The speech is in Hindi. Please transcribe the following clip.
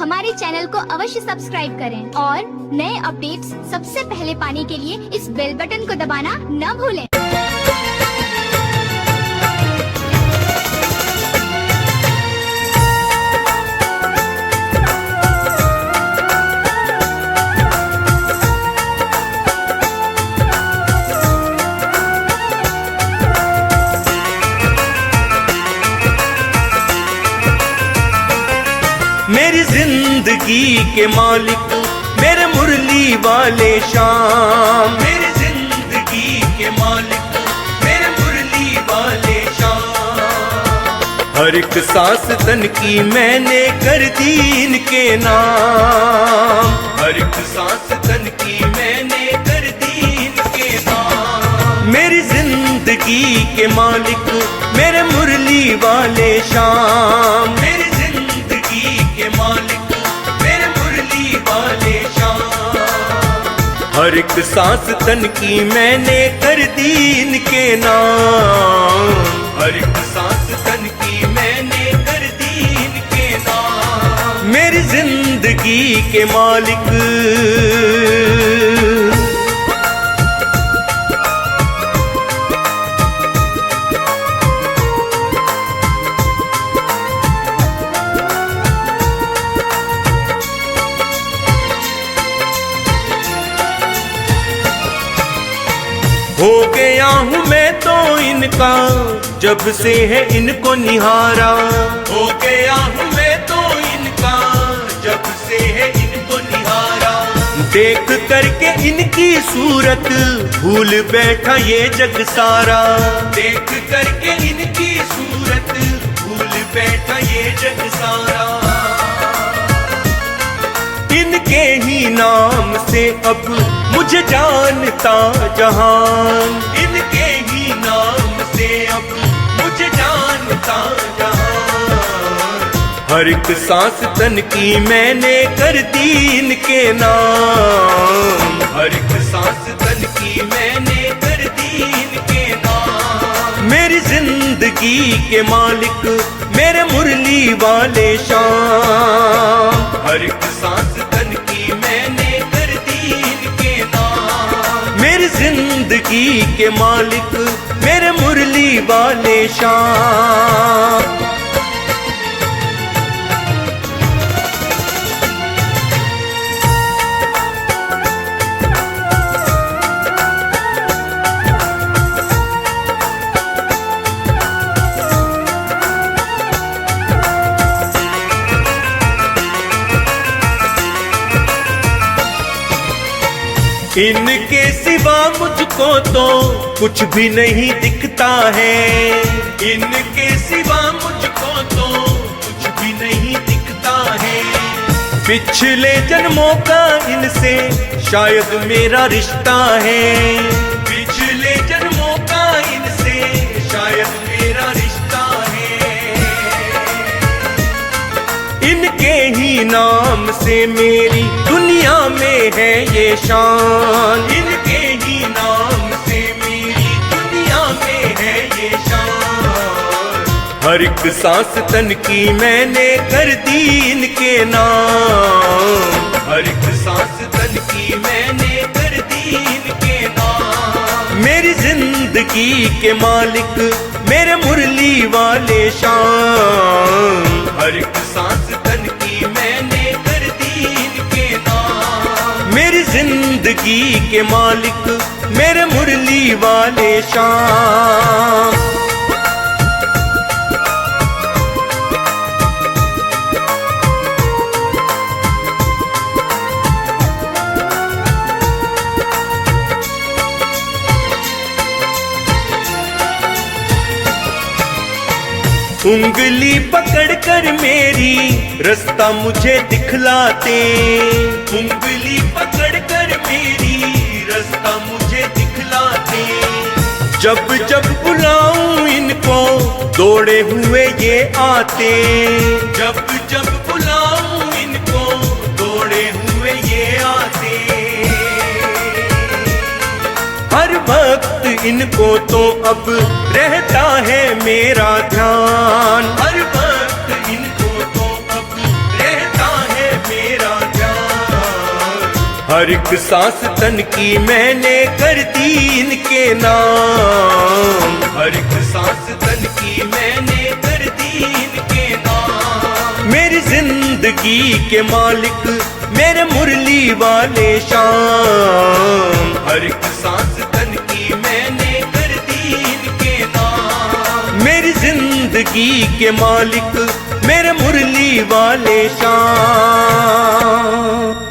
हमारे चैनल को अवश्य सब्सक्राइब करें और नए अपडेट्स सबसे पहले पाने के लिए इस बेल बटन को दबाना न भूलें। मेरी जिंदगी के मालिक मेरे मुरली वाले शाम, मेरी जिंदगी के मालिक मेरे मुरली वाले शाम। हर एक सांस तन की मैंने कर दी इनके नाम, हर एक सांस तन की मैंने कर दी इनके नाम। मेरी जिंदगी के मालिक मेरे मुरली वाले शाम, मेरी के मालिक मेरे मुरली वाले शाम। हर एक सांस तन की मैंने कर दी इनके नाम, हर एक सांस तन की मैंने कर दी इनके नाम। मेरी जिंदगी के मालिक हो गया हूँ मैं तो इनका जब से है इनको निहारा, हो गया हूँ मैं तो इनका जब से है इनको निहारा। देख करके इनकी सूरत भूल बैठा ये जग सारा, देख करके इनकी सूरत भूल बैठा ये जग सारा। इनके ही नाम से अब मुझे जानता जहान, इनके ही नाम से अब मुझे जानता जहान। हर एक सांस तन की मैंने कर दी इनके नाम, हर एक सांस तन की मैंने कर दी इनके नाम। मेरी जिंदगी के मालिक मेरे मुरली वाले शाम, हर एक सांस तन की मैंने कर दी इनके नाम। मेरी जिंदगी के मालिक मेरे मुरली वाले शाम। इनके सिवा मुझको तो कुछ भी नहीं दिखता है, इनके सिवा मुझको तो कुछ भी नहीं दिखता है। पिछले जन्मों का इनसे शायद मेरा रिश्ता है, पिछले जन्मों का इनसे शायद मेरा रिश्ता है। इनके ही नाम से मेरी दुनिया में है ये शान, इनके ही नाम से मेरी दुनिया में है ये शान। हर एक सांस तन की मैंने कर दी इनके नाम, हर एक सांस तन की मैंने कर दी इनके नाम। मेरी जिंदगी के मालिक मेरे मुरली वाले शाम, हर एक सांस तन की मैंने कर दी इनके नाम। मेरी जिंदगी के मालिक मेरे मुरली वाले शाम। उंगली पकड़कर मेरी रास्ता मुझे दिखलाते, उंगली पकड़कर मेरी रास्ता मुझे दिखलाते। जब जब बुलाऊं इनको दौड़े हुए ये आते, जब जब बुलाऊं इनको दौड़े हुए ये आते। हर वक्त इनको तो अब रहता है मेरा ध्यान, हर वक्त इनको तो अब रहता है हर एक सांस तन की मैंने कर दी इनके नाम, हर एक सांस तन की मैंने कर दी इनके नाम। मेरी जिंदगी के मालिक मेरे मुरली वाले शाम, हर एक सांस तन की मैंने कर दी इनके नाम। मेरी जिंदगी के मालिक मेरे मुरली वाले शाम।